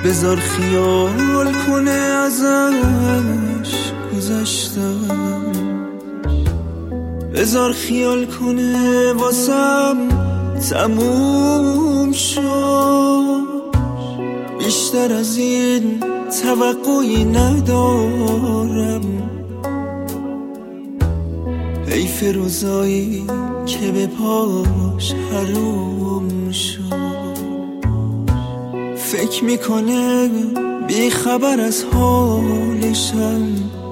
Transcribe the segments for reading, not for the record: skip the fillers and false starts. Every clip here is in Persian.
بذار خیال کنه ازش گذشتم، بذار خیال کنه واسم تموم شد. بیشتر از این توقعی ندارم، حیف روزایی که به پاش حروم شد. فکر میکنه بی خبر از حالشم،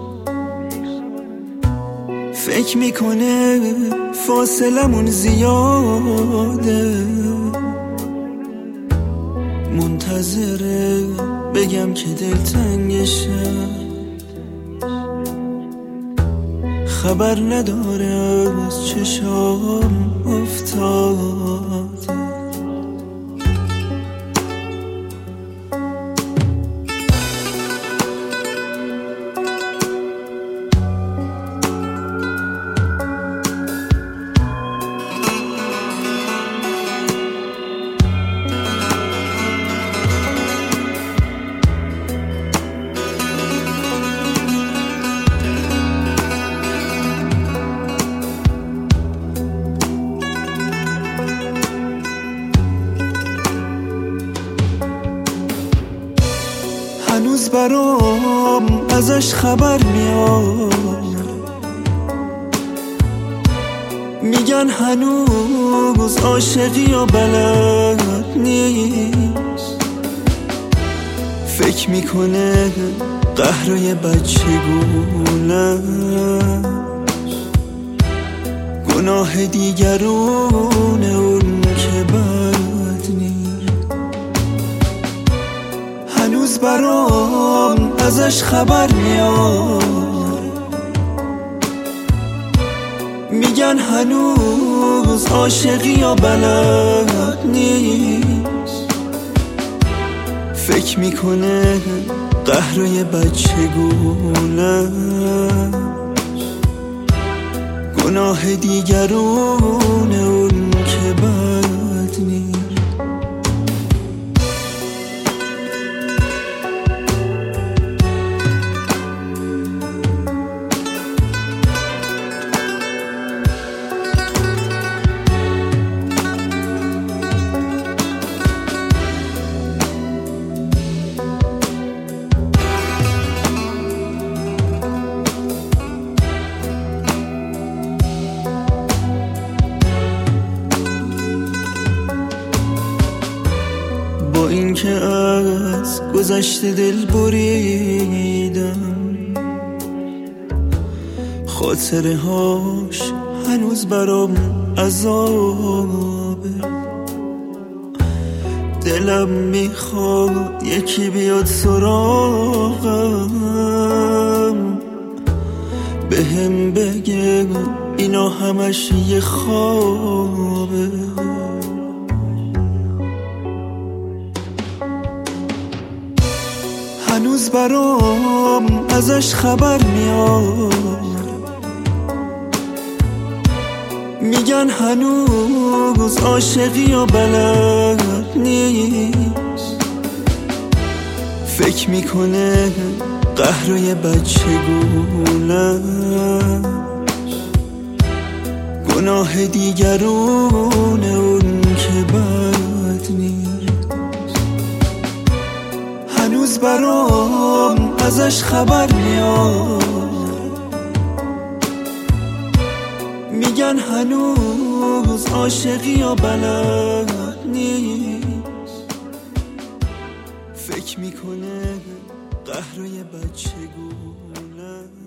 فکر میکنه فاصلمون زیاده، منتظره بگم که دلتنگشم، خبر نداره از چشام افتاده. هنوز برام ازش خبر میاد، میگن هنوز عاشقی یا بلد نیست. فکر میکنه قهرای بچگونش گناه دیگرونه، اون که بد نیست. هنوز برام ازش خبر میاد، میگن هنوز عاشقی یا بلد نیست. فکر میکنه قهرای بچگونش گناه دیگرونه، اون که بد نیست. با اینکه از گذشته دل بریدم، خاطره هاش هنوز برام عذابه. دلم میخواد یکی بیاد سراغم، بهم بگه اینا همش یه خوابه. هنوز برام ازش خبر میاد، میگن هنوز عاشقی یا بلد نیست. فکر میکنه قهرای بچگونش گناه دیگرونه، اون که بد نیست. هنوز برام ازش خبر میاد، میگن هنوز عاشقی یا بلد نیست. فکر میکنه قهرای بچگونه